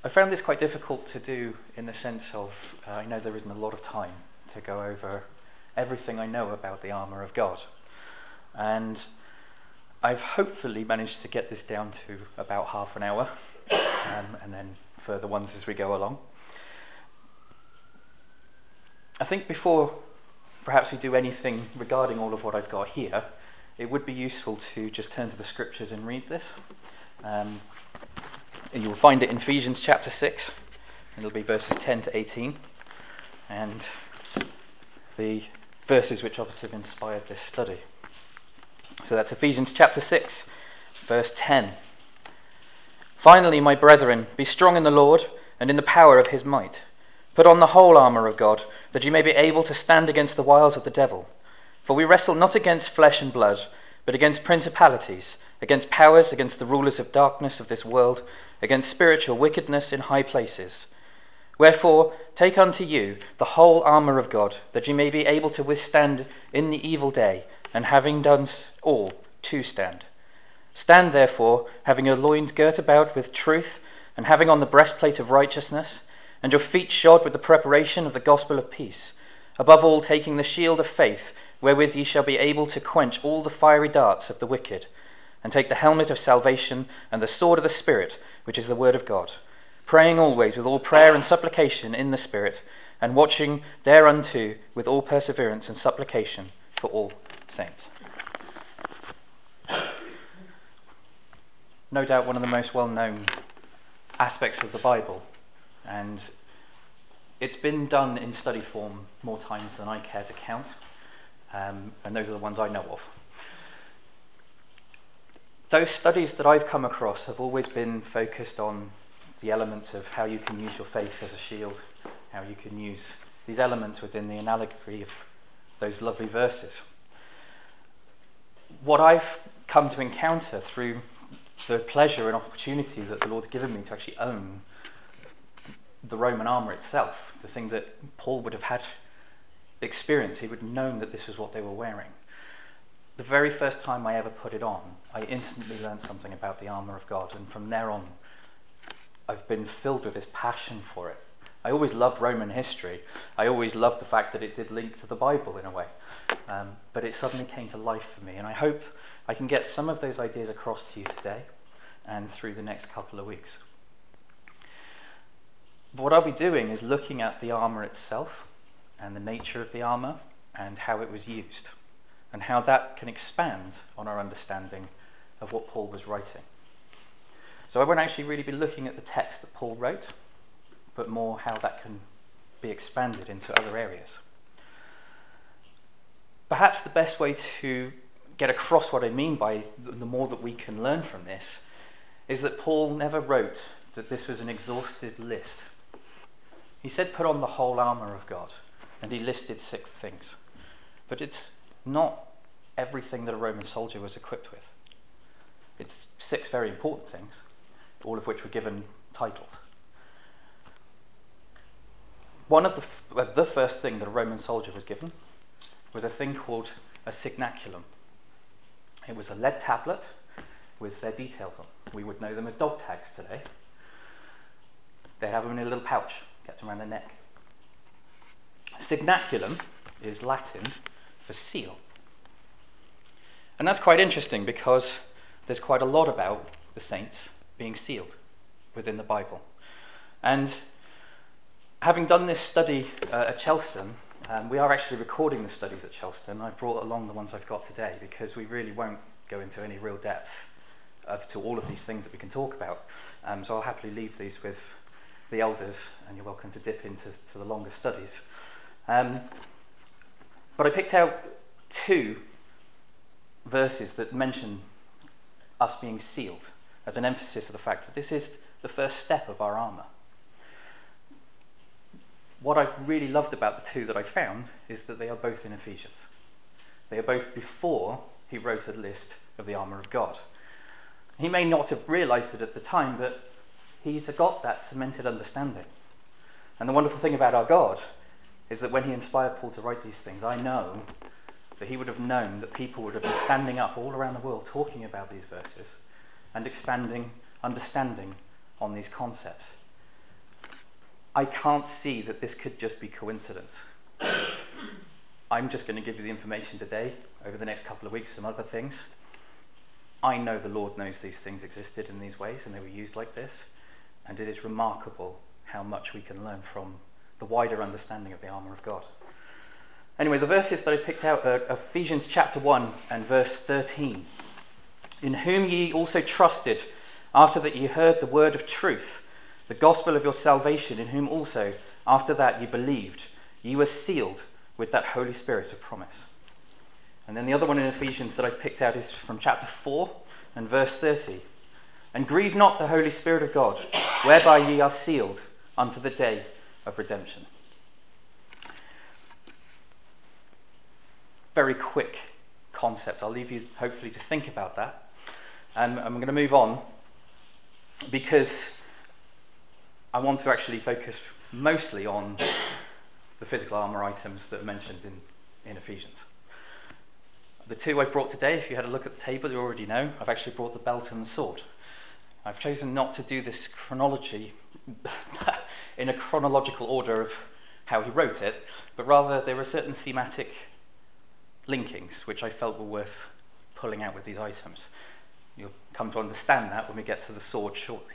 I found this quite difficult to do in the sense of I know there isn't a lot of time to go over everything I know about the armour of God. And I've hopefully managed to get this down to about half an hour, and then further ones as we go along. I think before perhaps we do anything regarding all of what I've got here, it would be useful to just turn to the scriptures and read this. And you will find it in Ephesians chapter 6. It'll be verses 10 to 18. And the verses which obviously have inspired this study. So that's Ephesians chapter 6, verse 10. Finally, my brethren, be strong in the Lord and in the power of his might. Put on the whole armour of God, that you may be able to stand against the wiles of the devil. For we wrestle not against flesh and blood, but against principalities, against powers, against the rulers of darkness of this world, against spiritual wickedness in high places. Wherefore, take unto you the whole armour of God, that you may be able to withstand in the evil day, and having done all, to stand. Stand therefore, having your loins girt about with truth, and having on the breastplate of righteousness, and your feet shod with the preparation of the gospel of peace. Above all, taking the shield of faith, wherewith ye shall be able to quench all the fiery darts of the wicked, and take the helmet of salvation, and the sword of the Spirit, which is the word of God, praying always with all prayer and supplication in the Spirit, and watching thereunto with all perseverance and supplication for all saints. No doubt one of the most well-known aspects of the Bible, and it's been done in study form more times than I care to count, and those are the ones I know of. Those studies that I've come across have always been focused on the elements of how you can use your faith as a shield, how you can use these elements within the analogy of those lovely verses. What I've come to encounter through the pleasure and opportunity that the Lord's given me to actually own the Roman armour itself, the thing that Paul would have had experience, he would have known that this was what they were wearing. The very first time I ever put it on, I instantly learned something about the armour of God, and from there on, I've been filled with this passion for it. I always loved Roman history. I always loved the fact that it did link to the Bible in a way. But it suddenly came to life for me, and I hope I can get some of those ideas across to you today and through the next couple of weeks. But what I'll be doing is looking at the armour itself and the nature of the armour and how it was used, and how that can expand on our understanding of what Paul was writing. So I won't actually really be looking at the text that Paul wrote, but more how that can be expanded into other areas. Perhaps the best way to get across what I mean by the more that we can learn from this is that Paul never wrote that this was an exhaustive list. He said put on the whole armour of God, and he listed 6 things. But it's not everything that a Roman soldier was equipped with. It's 6 very important things, all of which were given titles. One of the first thing that a Roman soldier was given was a thing called a signaculum. It was a lead tablet with their details on. We would know them as dog tags today. They have them in a little pouch, kept around their neck. Signaculum is Latin for seal. And that's quite interesting because there's quite a lot about the saints being sealed within the Bible. And having done this study at Chelston, we are actually recording the studies at Chelston. I've brought along the ones I've got today because we really won't go into any real depth to all of these things that we can talk about. So I'll happily leave these with the elders, and you're welcome to dip into the longer studies. But I picked out 2 verses that mention us being sealed as an emphasis of the fact that this is the first step of our armour. What I've really loved about the 2 that I found is that they are both in Ephesians. They are both before he wrote a list of the armour of God. He may not have realised it at the time, but he's got that cemented understanding. And the wonderful thing about our God is that when he inspired Paul to write these things, I know that he would have known that people would have been standing up all around the world talking about these verses and expanding understanding on these concepts. I can't see that this could just be coincidence. I'm just going to give you the information today, over the next couple of weeks, some other things. I know the Lord knows these things existed in these ways and they were used like this, and it is remarkable how much we can learn from the wider understanding of the armour of God. Anyway, the verses that I picked out are Ephesians chapter 1 and verse 13. In whom ye also trusted, after that ye heard the word of truth, the gospel of your salvation, in whom also, after that ye believed, ye were sealed with that Holy Spirit of promise. And then the other one in Ephesians that I've picked out is from chapter 4 and verse 30. And grieve not the Holy Spirit of God, whereby ye are sealed unto the day of redemption. Very quick concept. I'll leave you hopefully to think about that. And I'm going to move on because I want to actually focus mostly on the physical armour items that are mentioned in Ephesians. The two I've brought today, if you had a look at the table, you already know, I've actually brought the belt and the sword. I've chosen not to do this chronology in a chronological order of how he wrote it, but rather there were certain thematic linkings which I felt were worth pulling out with these items. You'll come to understand that when we get to the sword shortly.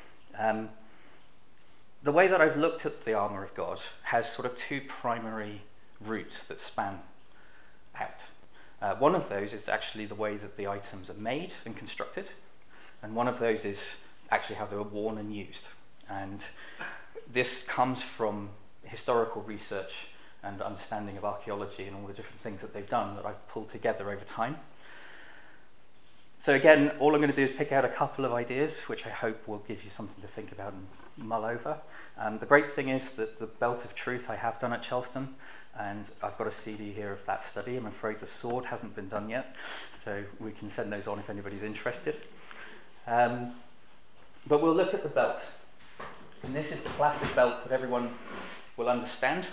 The way that I've looked at the armour of God has sort of two primary routes that span out. One of those is actually the way that the items are made and constructed, and one of those is actually how they were worn and used. And this comes from historical research and understanding of archaeology and all the different things that they've done that I've pulled together over time. So again, all I'm going to do is pick out a couple of ideas which I hope will give you something to think about and mull over. The great thing is that the Belt of Truth I have done at Chelston, and I've got a CD here of that study. I'm afraid the sword hasn't been done yet, so we can send those on if anybody's interested. But we'll look at the belt. And this is the classic belt that everyone will understand.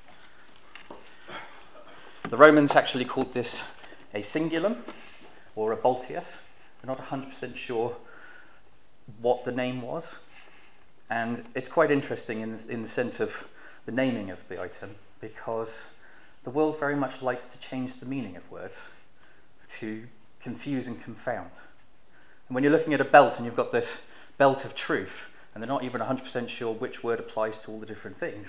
The Romans actually called this a cingulum or a boltius. We're not 100% sure what the name was. And it's quite interesting in the sense of the naming of the item, because the world very much likes to change the meaning of words to confuse and confound. And when you're looking at a belt and you've got this belt of truth, and they're not even 100% sure which word applies to all the different things,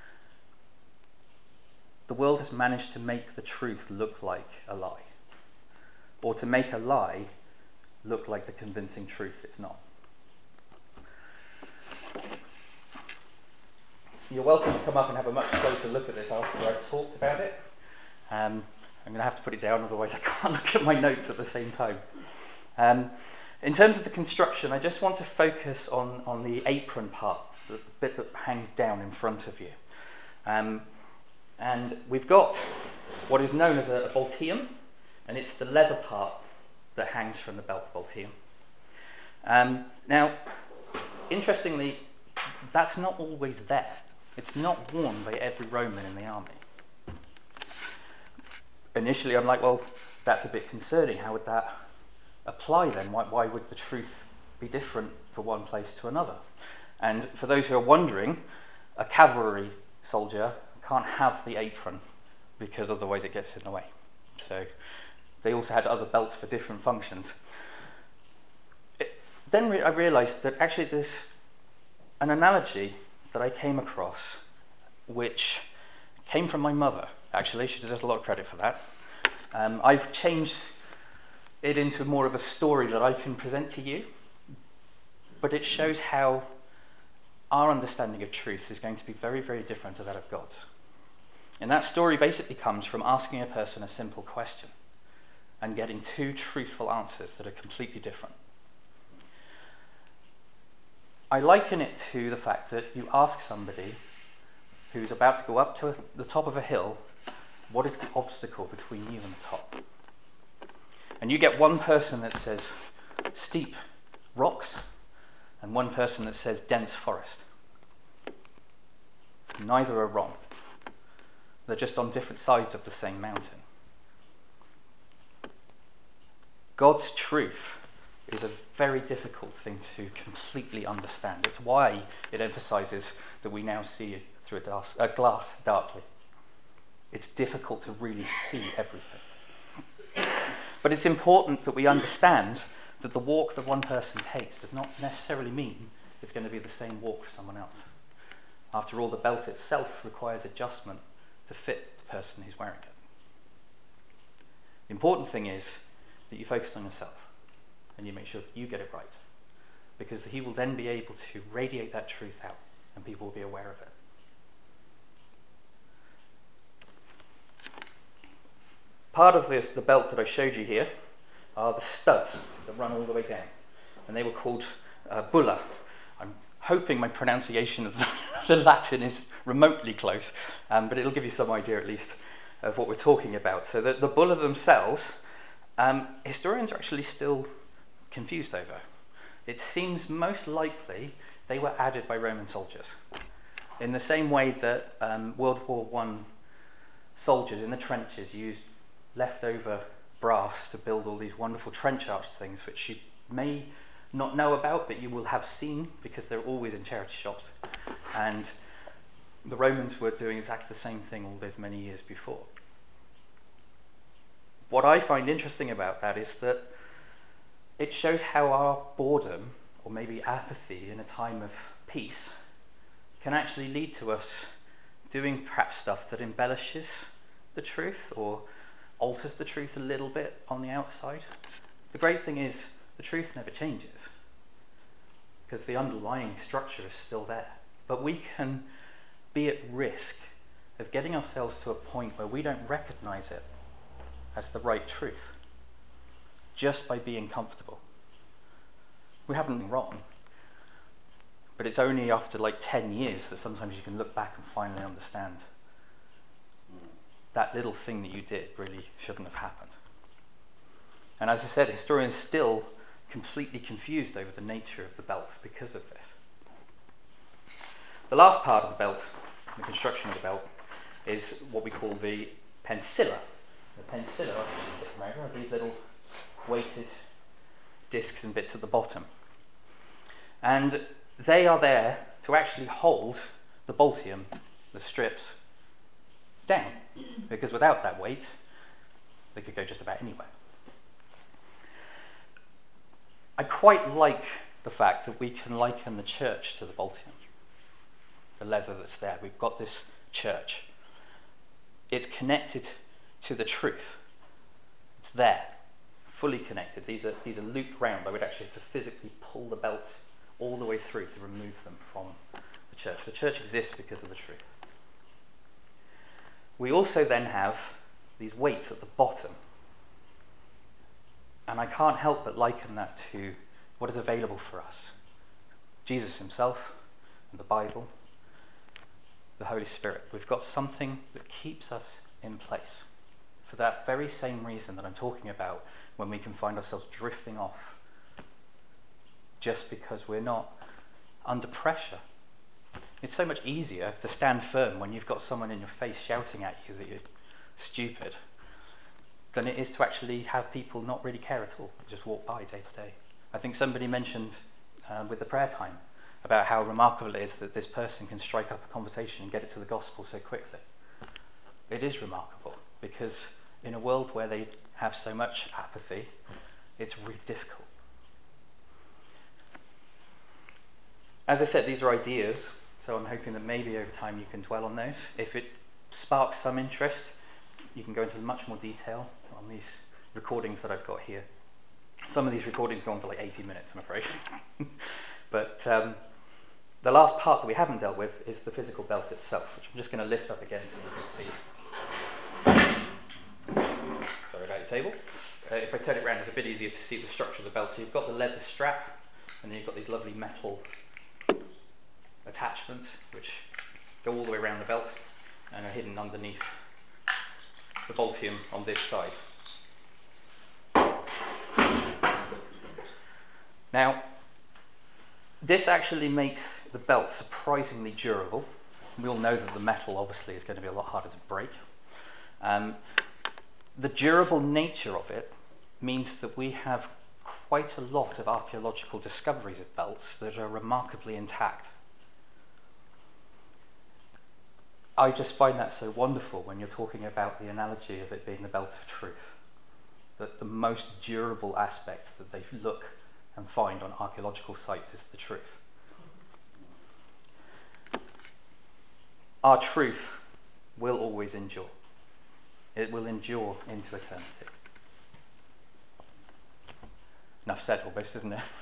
the world has managed to make the truth look like a lie, or to make a lie look like the convincing truth it's not. You're welcome to come up and have a much closer look at this after I've talked about it. I'm going to have to put it down, otherwise I can't look at my notes at the same time. In terms of the construction, I just want to focus on the apron part, the bit that hangs down in front of you. And we've got what is known as a bolteum, and it's the leather part that hangs from the belt bolteum. Now, interestingly, that's not always there. It's not worn by every Roman in the army. Initially, I'm like, well, that's a bit concerning. How would that apply then? Why would the truth be different for one place to another? And for those who are wondering, a cavalry soldier can't have the apron because otherwise it gets in the way. So they also had other belts for different functions. Then I realised that actually there's an analogy that I came across which came from my mother. Actually, she deserves a lot of credit for that. I've changed it into more of a story that I can present to you, but it shows how our understanding of truth is going to be very, very different to that of God's. And that story basically comes from asking a person a simple question and getting two truthful answers that are completely different. I liken it to the fact that you ask somebody who's about to go up to the top of a hill, what is the obstacle between you and the top? And you get one person that says steep rocks and one person that says dense forest. Neither are wrong. They're just on different sides of the same mountain. God's truth is a very difficult thing to completely understand. It's why it emphasizes that we now see through a glass darkly. It's difficult to really see everything. But it's important that we understand that the walk that one person takes does not necessarily mean it's going to be the same walk for someone else. After all, the belt itself requires adjustment to fit the person who's wearing it. The important thing is that you focus on yourself and you make sure that you get it right, because he will then be able to radiate that truth out and people will be aware of it. Part of the belt that I showed you here are the studs that run all the way down, and they were called bulla. I'm hoping my pronunciation of the Latin is remotely close, but it'll give you some idea at least of what we're talking about. So the bulla themselves, historians are actually still confused over. It seems most likely they were added by Roman soldiers, in the same way that World War I soldiers in the trenches used leftover brass to build all these wonderful trench arch things, which you may not know about, but you will have seen because they're always in charity shops. And the Romans were doing exactly the same thing all those many years before. What I find interesting about that is that it shows how our boredom, or maybe apathy in a time of peace, can actually lead to us doing perhaps stuff that embellishes the truth or alters the truth a little bit on the outside. The great thing is the truth never changes because the underlying structure is still there. But we can be at risk of getting ourselves to a point where we don't recognize it as the right truth just by being comfortable. We haven't been wrong, but it's only after like 10 years that sometimes you can look back and finally understand that little thing that you did really shouldn't have happened. And as I said, historians still completely confused over the nature of the belt because of this. The last part of the belt, the construction of the belt, is what we call the pensilla. The pensilla are these little weighted discs and bits at the bottom. And they are there to actually hold the boltium, the strips, down, because without that weight, they could go just about anywhere. I quite like the fact that we can liken the church to the boltium, the leather that's there. We've got this church. It's connected to the truth. It's there, fully connected. These are looped round. I would actually have to physically pull the belt all the way through to remove them from the church. The church exists because of the truth. We also then have these weights at the bottom. And I can't help but liken that to what is available for us. Jesus himself, and the Bible, the Holy Spirit. We've got something that keeps us in place for that very same reason that I'm talking about when we can find ourselves drifting off just because we're not under pressure. It's so much easier to stand firm when you've got someone in your face shouting at you that you're stupid than it is to actually have people not really care at all, just walk by day to day. I think somebody mentioned with the prayer time about how remarkable it is that this person can strike up a conversation and get it to the gospel so quickly. It is remarkable because in a world where they have so much apathy, it's really difficult. As I said, these are ideas, so I'm hoping that maybe over time you can dwell on those. If it sparks some interest, you can go into much more detail on these recordings that I've got here. Some of these recordings go on for like 80 minutes, I'm afraid. But the last part that we haven't dealt with is the physical belt itself, which I'm just going to lift up again so you can see. Sorry about your table. If I turn it around, it's a bit easier to see the structure of the belt. So you've got the leather strap, and then you've got these lovely metal attachments which go all the way around the belt and are hidden underneath the boltium on this side. Now, this actually makes the belt surprisingly durable. We all know that the metal obviously is going to be a lot harder to break. The durable nature of it means that we have quite a lot of archaeological discoveries of belts that are remarkably intact. I just find that so wonderful when you're talking about the analogy of it being the belt of truth. That the most durable aspect that they look and find on archaeological sites is the truth. Our truth will always endure. It will endure into eternity. Enough said almost, isn't it?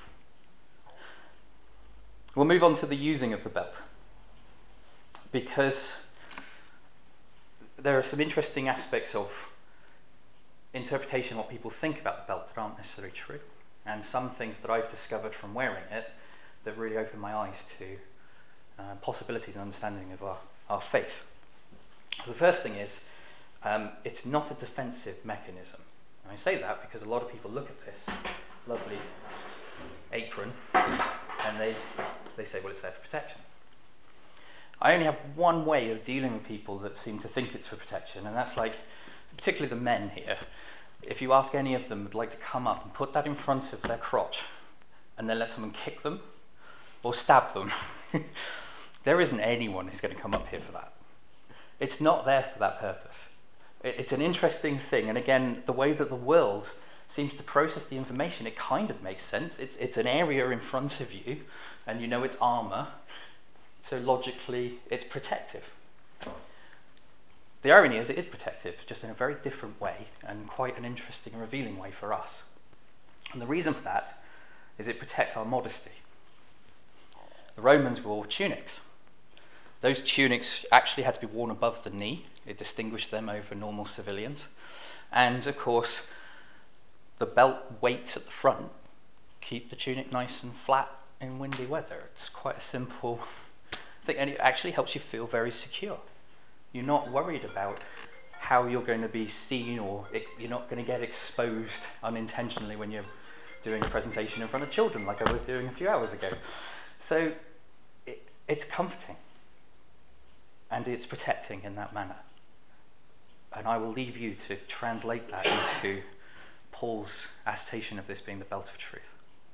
We'll move on to the using of the belt, because there are some interesting aspects of interpretation, what people think about the belt, that aren't necessarily true, and some things that I've discovered from wearing it that really opened my eyes to possibilities and understanding of our faith. So the first thing is, it's not a defensive mechanism. And I say that because a lot of people look at this lovely apron and they say, well, it's there for protection. I only have one way of dealing with people that seem to think it's for protection, and that's like, particularly the men here, if you ask any of them would like to come up and put that in front of their crotch and then let someone kick them or stab them, there isn't anyone who's going to come up here for that. It's not there for that purpose. It's an interesting thing, and again, the way that the world seems to process the information, it kind of makes sense. It's an area in front of you, and you know it's armour, so logically it's protective. The irony is it is protective, just in a very different way, and quite an interesting and revealing way for us. And the reason for that is it protects our modesty. The Romans wore tunics. Those tunics actually had to be worn above the knee. It distinguished them over normal civilians. And of course, the belt weights at the front keep the tunic nice and flat in windy weather. It's quite a simple thing, and it actually helps you feel very secure. You're not worried about how you're going to be seen, or you're not going to get exposed unintentionally when you're doing a presentation in front of children like I was doing a few hours ago. So it's comforting, and it's protecting in that manner. And I will leave you to translate that into Paul's attestation of this being the belt of truth.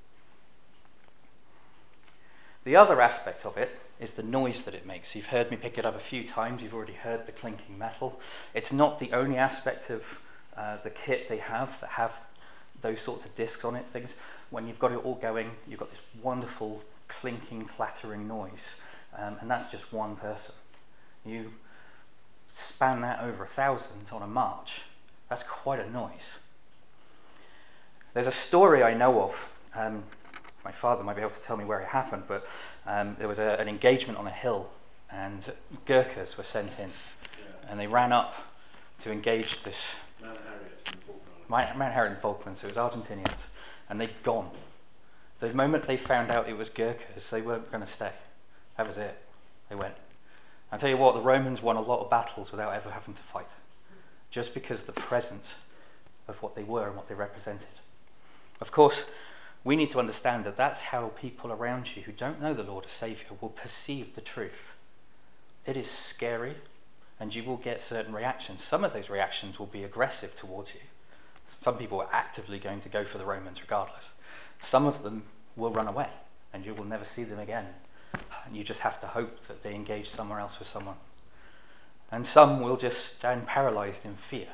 The other aspect of it is the noise that it makes. You've heard me pick it up a few times. You've already heard the clinking metal. It's not the only aspect of the kit they have that have those sorts of discs on it, things. When you've got it all going, you've got this wonderful clinking, clattering noise, and that's just one person. You span that over 1,000 on a march, that's quite a noise. There's a story I know of, my father might be able to tell me where it happened, but there was an engagement on a hill, and Gurkhas were sent in, and they ran up to engage this Mount Harriet in Falklands, so it was Argentinians, and they'd gone. The moment they found out it was Gurkhas, they weren't going to stay. That was it. They went. I'll tell you what, the Romans won a lot of battles without ever having to fight, just because of the presence of what they were and what they represented. Of course, we need to understand that that's how people around you who don't know the Lord as Saviour will perceive the truth. It is scary, and you will get certain reactions. Some of those reactions will be aggressive towards you. Some people are actively going to go for the Romans regardless. Some of them will run away, and you will never see them again. And you just have to hope that they engage somewhere else with someone. And some will just stand paralysed in fear.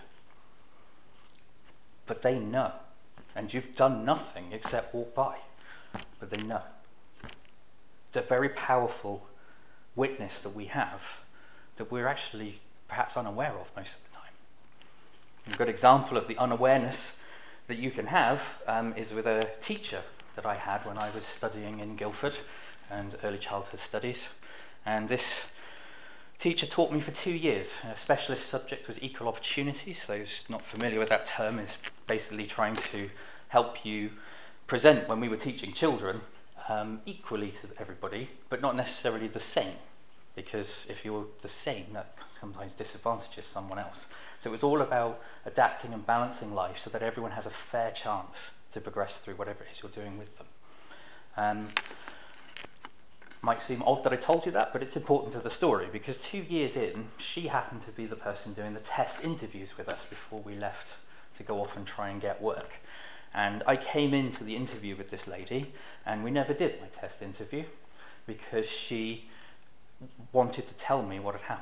But they know. And you've done nothing except walk by. But they know. It's a very powerful witness that we have that we're actually perhaps unaware of most of the time. A good example of the unawareness that you can have is with a teacher that I had when I was studying in Guildford and early childhood studies. And this teacher taught me for 2 years. A specialist subject was equal opportunities. Those not familiar with that term is basically trying to help you present, when we were teaching children, equally to everybody, but not necessarily the same. Because if you're the same, that sometimes disadvantages someone else. So it was all about adapting and balancing life so that everyone has a fair chance to progress through whatever it is you're doing with them. Might seem odd that I told you that, but it's important to the story, because 2 years in, she happened to be the person doing the test interviews with us before we left to go off and try and get work. And I came into the interview with this lady, and we never did my test interview, because she wanted to tell me what had happened.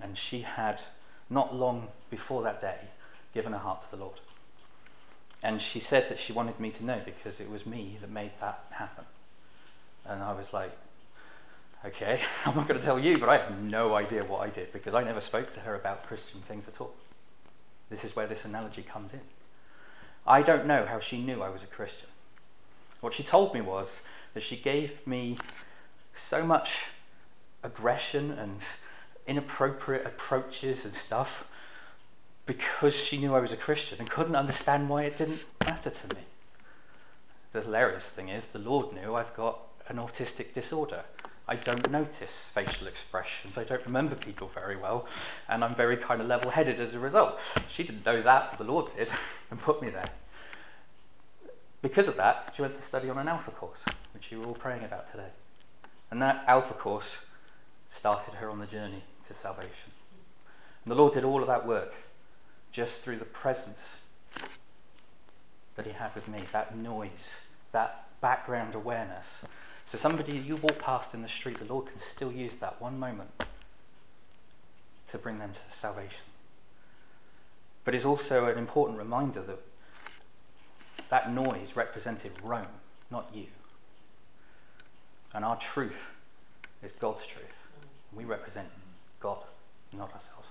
And she had, not long before that day, given her heart to the Lord. And she said that she wanted me to know because it was me that made that happen. And I was like, okay, I'm not going to tell you, but I have no idea what I did because I never spoke to her about Christian things at all. This is where this analogy comes in. I don't know how she knew I was a Christian. What she told me was that she gave me so much aggression and inappropriate approaches and stuff because she knew I was a Christian and couldn't understand why it didn't matter to me. The hilarious thing is, the Lord knew I've got an autistic disorder. I don't notice facial expressions. I don't remember people very well. And I'm very kind of level-headed as a result. She didn't know that, but the Lord did and put me there. Because of that, she went to study on an Alpha course, which you were all praying about today. And that Alpha course started her on the journey to salvation. And the Lord did all of that work just through the presence that he had with me, that noise, that background awareness. So somebody you walk past in the street, the Lord can still use that one moment to bring them to salvation. But it's also an important reminder that that noise represented Rome, not you. And our truth is God's truth. We represent God, not ourselves.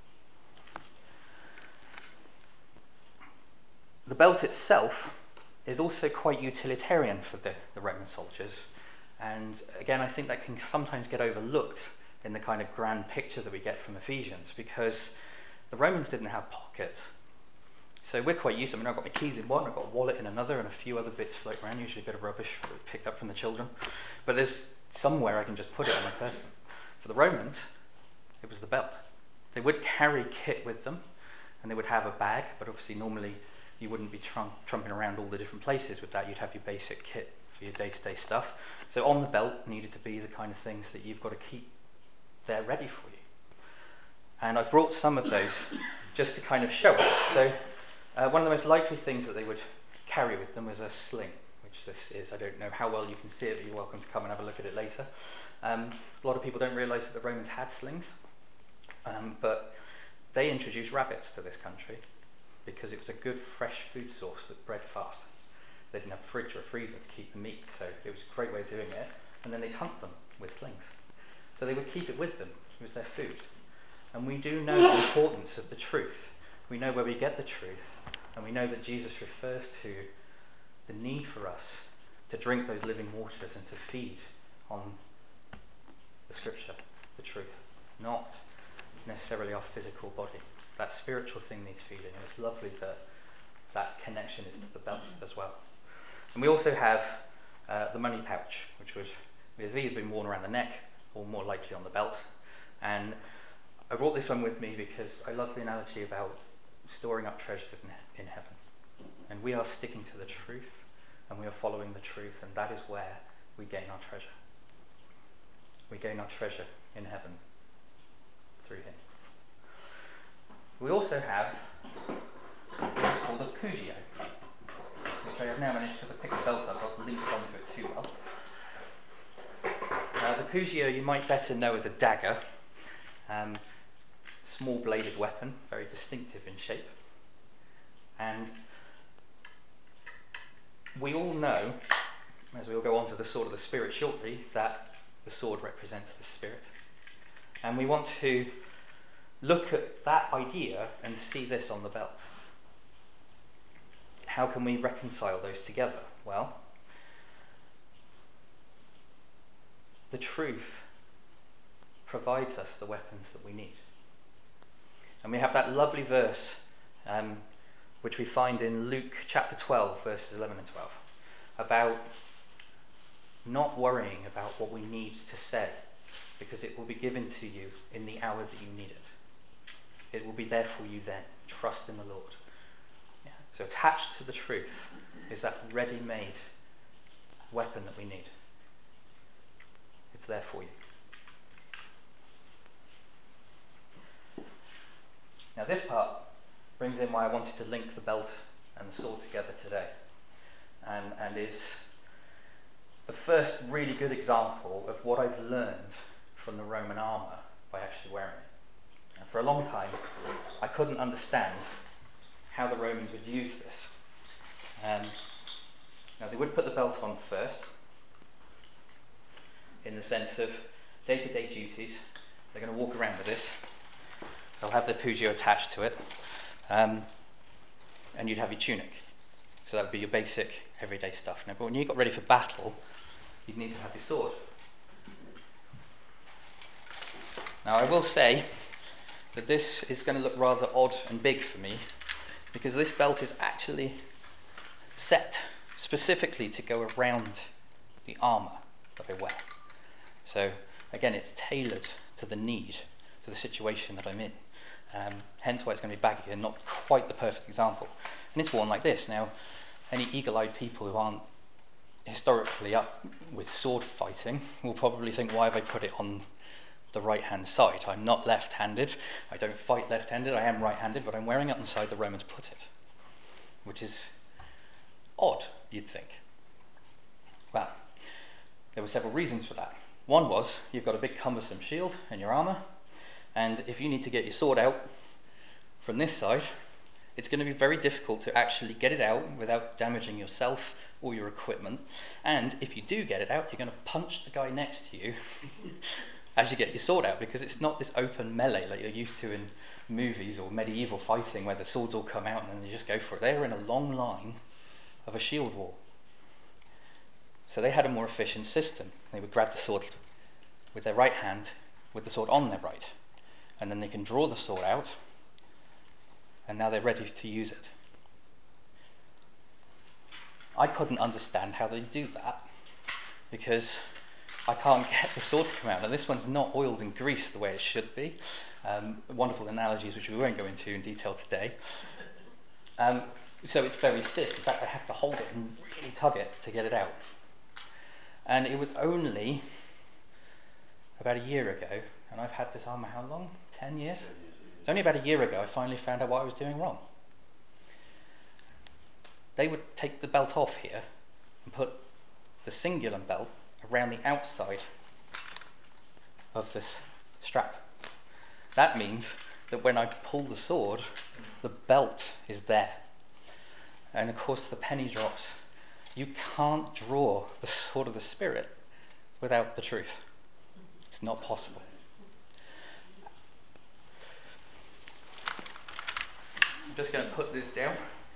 The belt itself is also quite utilitarian for the Roman soldiers. And again, I think that can sometimes get overlooked in the kind of grand picture that we get from Ephesians, because the Romans didn't have pockets. So we're quite used to, I've got my keys in one, I've got a wallet in another, and a few other bits floating around, usually a bit of rubbish picked up from the children. But there's somewhere I can just put it on my person. For the Romans, it was the belt. They would carry kit with them, and they would have a bag, but obviously normally you wouldn't be trumping around all the different places with that. You'd have your basic kit for your day-to-day stuff. So on the belt needed to be the kind of things that you've got to keep there ready for you. And I've brought some of those just to kind of show us. So one of the most likely things that they would carry with them was a sling, which this is. I don't know how well you can see it, but you're welcome to come and have a look at it later. A lot of people don't realise that the Romans had slings, but they introduced rabbits to this country because it was a good fresh food source that bred fast. They didn't have a fridge or a freezer to keep the meat, so it was a great way of doing it. And then they'd hunt them with slings. So they would keep it with them. It was their food. And we do know the importance of the truth. We know where we get the truth. And we know that Jesus refers to the need for us to drink those living waters and to feed on the scripture, the truth, not necessarily our physical body. That spiritual thing needs feeding. And it's lovely that that connection is to the belt as well. And we also have the money pouch, which was either been worn around the neck or more likely on the belt. And I brought this one with me because I love the analogy about storing up treasures in heaven. And we are sticking to the truth, and we are following the truth, and that is where we gain our treasure. We gain our treasure in heaven through him. We also have what's called a Pugio, which I have now managed, because I picked the belt up, I've linked onto it too well. The Pugio you might better know as a dagger. Small bladed weapon, very distinctive in shape. And we all know, as we will go on to the sword of the Spirit shortly, that the sword represents the Spirit. And we want to look at that idea and see this on the belt. How can we reconcile those together? Well, the truth provides us the weapons that we need. And we have that lovely verse, which we find in Luke chapter 12, verses 11 and 12, about not worrying about what we need to say, because it will be given to you in the hour that you need it. It will be there for you then. Trust in the Lord. Yeah. So attached to the truth is that ready-made weapon that we need. It's there for you. Now this part brings in why I wanted to link the belt and the sword together today, and is the first really good example of what I've learned from the Roman armour by actually wearing it. for a long time, I couldn't understand how the Romans would use this. Now, they would put the belt on first, in the sense of day-to-day duties. They're going to walk around with this. They'll have their pugio attached to it, and you'd have your tunic. So that would be your basic everyday stuff. Now, but when you got ready for battle, you'd need to have your sword. Now, I will say that this is going to look rather odd and big for me, because this belt is actually set specifically to go around the armour that I wear. So, again, it's tailored to the need, to the situation that I'm in. Hence why it's going to be baggy and not quite the perfect example. And it's worn like this. Now, any eagle-eyed people who aren't historically up with sword fighting will probably think, why have I put it on the right-hand side? I'm not left-handed. I don't fight left-handed. I am right-handed, but I'm wearing it on the side the Romans put it, which is odd, you'd think. Well, there were several reasons for that. One was, you've got a big cumbersome shield in your armour, and if you need to get your sword out from this side, it's going to be very difficult to actually get it out without damaging yourself or your equipment. And if you do get it out, you're going to punch the guy next to you as you get your sword out, because it's not this open melee like you're used to in movies or medieval fighting where the swords all come out and then you just go for it. They're in a long line of a shield wall. So they had a more efficient system. They would grab the sword with their right hand, with the sword on their right, and then they can draw the sword out, and now they're ready to use it. I couldn't understand how they do that, because I can't get the sword to come out. And this one's not oiled and greased the way it should be. Wonderful analogies which we won't go into in detail today. So it's very stiff. In fact, I have to hold it and really tug it to get it out. And it was only about a year ago, and I've had this armour how long? 10 years? It's only about a year ago I finally found out what I was doing wrong. They would take the belt off here and put the cingulum belt around the outside of this strap. That means that when I pull the sword, the belt is there. And of course the penny drops. You can't draw the sword of the Spirit without the truth. It's not possible. I'm just going to put this down.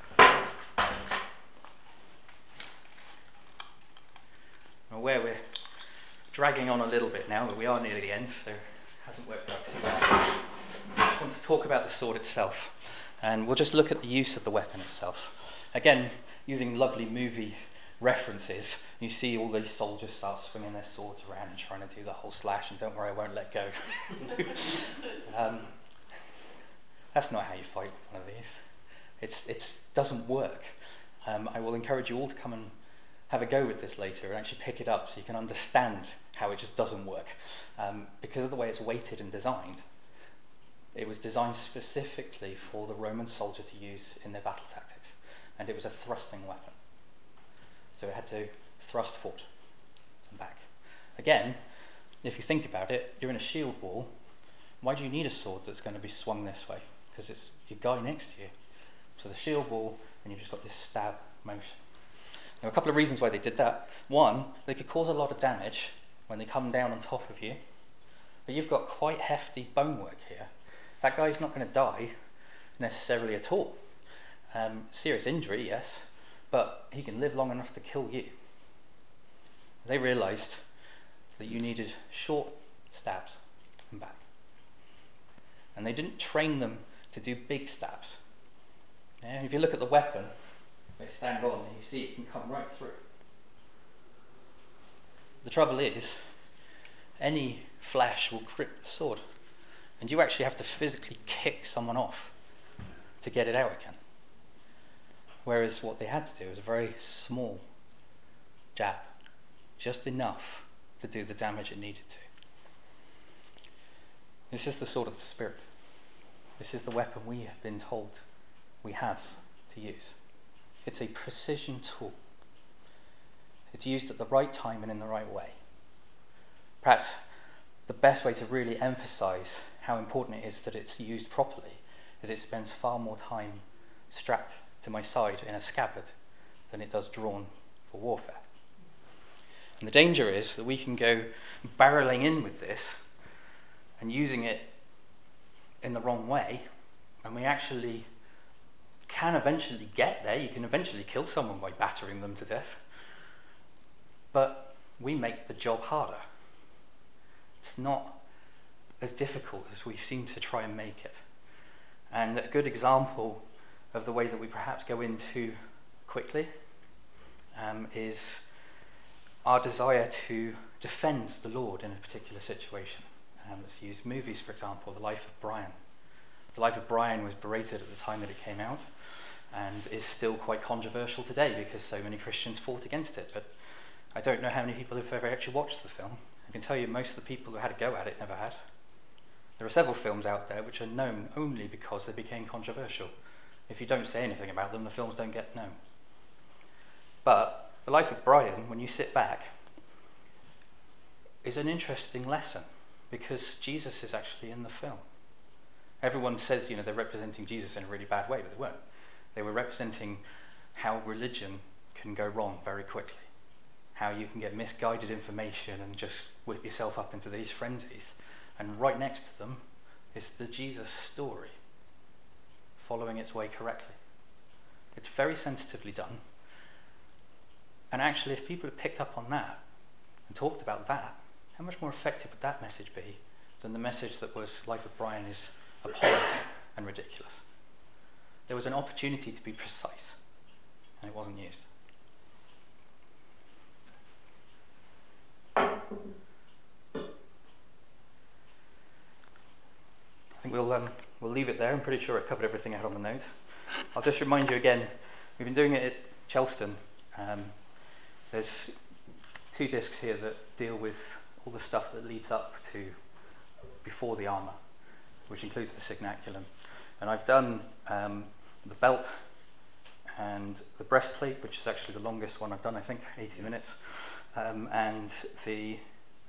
I'm aware we're dragging on a little bit now, but we are near the end, so it hasn't worked out too bad. I want to talk about the sword itself, and we'll just look at the use of the weapon itself. Again, using lovely movie references, you see all these soldiers start swinging their swords around and trying to do the whole slash, and don't worry, I won't let go. That's not how you fight with one of these. It doesn't work. I will encourage you all to come and have a go with this later and actually pick it up so you can understand how it just doesn't work. Because of the way it's weighted and designed, it was designed specifically for the Roman soldier to use in their battle tactics. And it was a thrusting weapon. So it had to thrust forward and back. Again, if you think about it, you're in a shield wall. Why do you need a sword that's going to be swung this way? Because it's your guy next to you. So the shield wall, and you've just got this stab motion. There are a couple of reasons why they did that. One, they could cause a lot of damage when they come down on top of you. But you've got quite hefty bonework here. That guy's not going to die necessarily at all. Serious injury, yes, but he can live long enough to kill you. They realised that you needed short stabs and back. And they didn't train them to do big stabs. And if you look at the weapon, they stand on and you see it can come right through. The trouble is, any flesh will grip the sword, and you actually have to physically kick someone off to get it out again. Whereas what they had to do was a very small jab, just enough to do the damage it needed to. This is the sword of the Spirit. This is the weapon we have been told we have to use. It's a precision tool. It's used at the right time and in the right way. Perhaps the best way to really emphasize how important it is that it's used properly is it spends far more time strapped to my side in a scabbard than it does drawn for warfare. And the danger is that we can go barreling in with this and using it in the wrong way, and we actually can eventually get there. You can eventually kill someone by battering them to death, but we make the job harder. It's not as difficult as we seem to try and make it. And a good example of the way that we perhaps go in too quickly is our desire to defend the Lord in a particular situation. Let's use movies, for example, The Life of Brian. The Life of Brian was berated at the time that it came out and is still quite controversial today because so many Christians fought against it. But I don't know how many people have ever actually watched the film. I can tell you most of the people who had a go at it never had. There are several films out there which are known only because they became controversial. If you don't say anything about them, the films don't get known. But The Life of Brian, when you sit back, is an interesting lesson because Jesus is actually in the film. Everyone says, they're representing Jesus in a really bad way, but they weren't. They were representing how religion can go wrong very quickly, how you can get misguided information and just whip yourself up into these frenzies. And right next to them is the Jesus story, following its way correctly. It's very sensitively done. And actually, if people had picked up on that and talked about that, how much more effective would that message be than the message that was Life of Brian is abhorrent and ridiculous? There was an opportunity to be precise, and it wasn't used. I think we'll leave it there. I'm pretty sure I covered everything out on the notes. I'll just remind you again, we've been doing it at Chelston. There's 2 discs here that deal with all the stuff that leads up to before the armour, which includes the signaculum. And I've done the belt and the breastplate, which is actually the longest one I've done, I think, 80 minutes, and the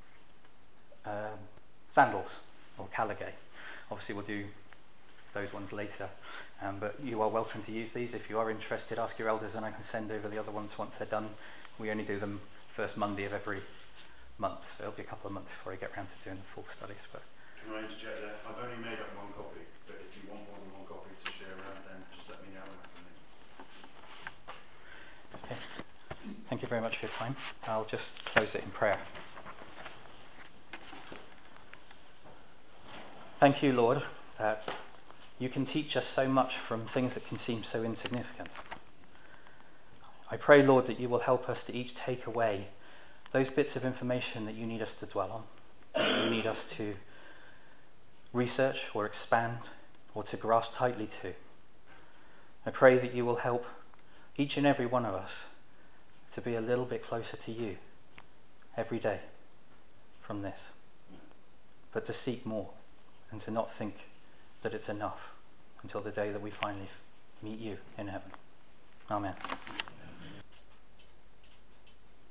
sandals, or caligae. Obviously we'll do those ones later, but you are welcome to use these. If you are interested, ask your elders and I can send over the other ones once they're done. We only do them first Monday of every month, so it'll be a couple of months before I get around to doing the full studies. But can I interject there? I've only made up 1 copy, but if you want more than 1 copy to share around, then just let me know and I can make. Okay. Thank you very much for your time. I'll just close it in prayer. Thank you, Lord, that you can teach us so much from things that can seem so insignificant. I pray, Lord, that you will help us to each take away those bits of information that you need us to dwell on, that you need us to research or expand or to grasp tightly to. I pray that you will help each and every one of us to be a little bit closer to you every day from this, but to seek more and to not think that it's enough until the day that we finally meet you in heaven. Amen.